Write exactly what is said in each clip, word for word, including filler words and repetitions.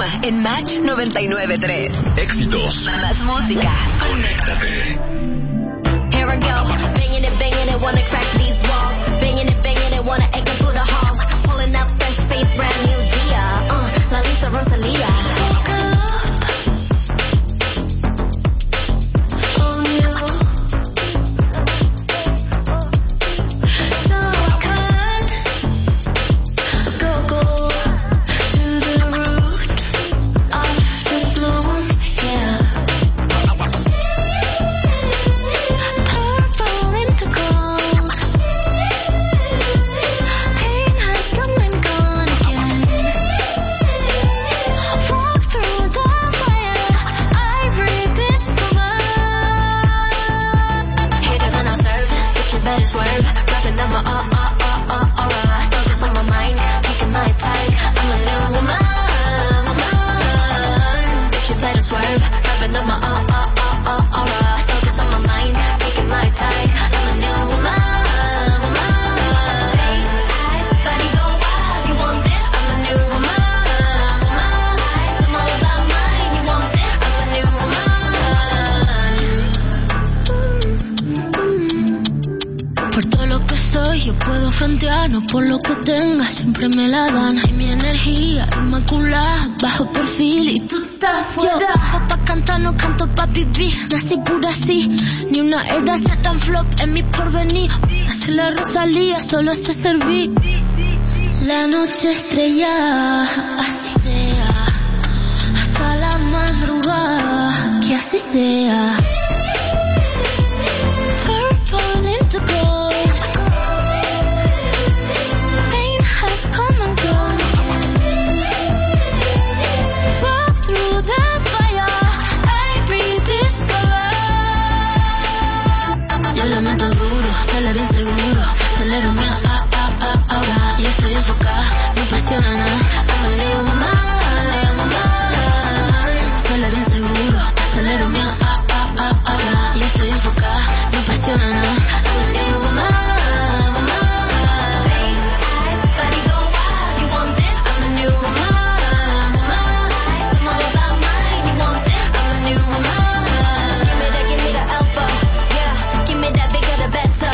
Maluma en Match noventa y nueve punto tres. Éxitos. Más música. Conéctate. Here I go, banging it, banging it, wanna crack these walls. Banging it, banging it, wanna egg it through the halls. Pulling up fresh face, brand new Dia. Uh, La Lisa Rosalia. No por lo que tenga, siempre me la dan. Y mi energía inmaculada, bajo perfil y tú estás fuera. Yo, pa' cantar no canto pa' vivir, nací pura así. Ni una era sea tan flop en mi porvenir. Hace la Rosalía, solo sé servir. La noche estrellada, así sea. Hasta la madrugada, que así sea. Purple into gold. Bien seguro, acelero mi ah, ah, ah, ahora. Yo estoy enfocada, me apasiona nada. I'm a little woman, little woman. Sale bien seguro, acelero mi ah, ah, ah, ahora. Yo estoy enfocada, me apasiona nada. I'm a little woman, woman. Face eyes, body go wild. You want this? I'm a new woman, woman. I'm all about mine. You want this? I'm a new woman. Give me that, give me the alpha, yeah. Give me that bigger, the better.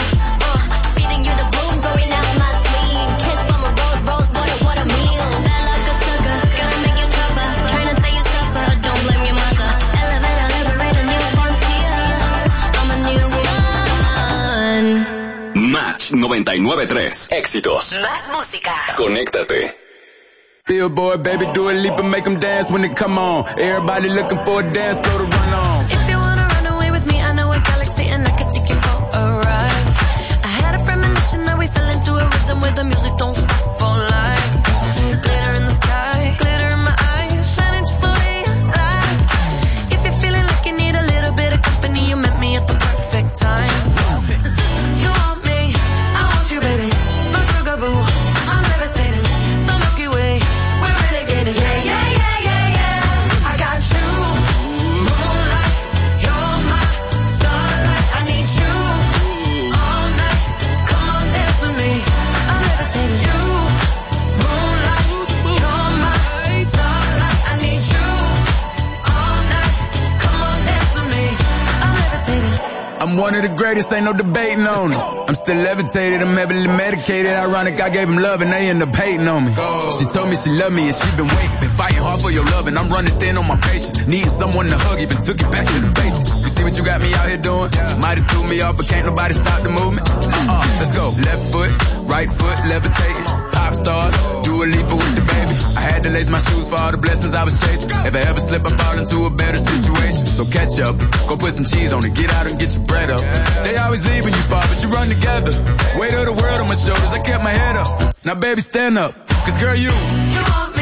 noventa y nueve punto tres. Éxitos. Más música. Conéctate. Billboard, baby, do a leap and make them dance when they come on. Everybody looking for a dance floor to run on. If you wanna run away with me, I know a galaxy and I can take you for a ride. I had a premonition that we fell into a rhythm where the music don't stop for life. Glitter in the sky, glitter in my eyes, shining just the way I like. If you're feeling like you need a little bit of company, you met me at the perfect time. You want me, I want you, baby. No sugar boo, I'm devastating. The Milky Way, we're renegading. Yeah, yeah, yeah, yeah, yeah. I got you, moonlight. You're my starlight. I need you all night. Come on, dance with me. I'm devastating. You, moonlight. You're my starlight. I need you all night. Come on, dance with me. I'm devastating. I'm one of the greatest, ain't no debating on it. I'm still levitated, I'm heavily medicated. Ironic, I gave him love and they end up hating on me. She told me she loved me and she been waiting. Been fighting hard for your love and I'm running thin on my patience. Needing someone to hug, even took it back to the basics. You see what you got me out here doing? Might have threw me off, but can't nobody stop the movement. Uh-uh, let's go. Left foot, right foot, levitating. Pop stars, do a leap with the baby. I had to lace my shoes for all the blessings I was chasing. If I ever slip, I fall into a better situation. So catch up, go put some cheese on it, get out and get your bread up. They always leave when you fall, but you run together. Weight of the world on my shoulders, I kept my head up. Now baby, stand up, cause girl, you, you want me.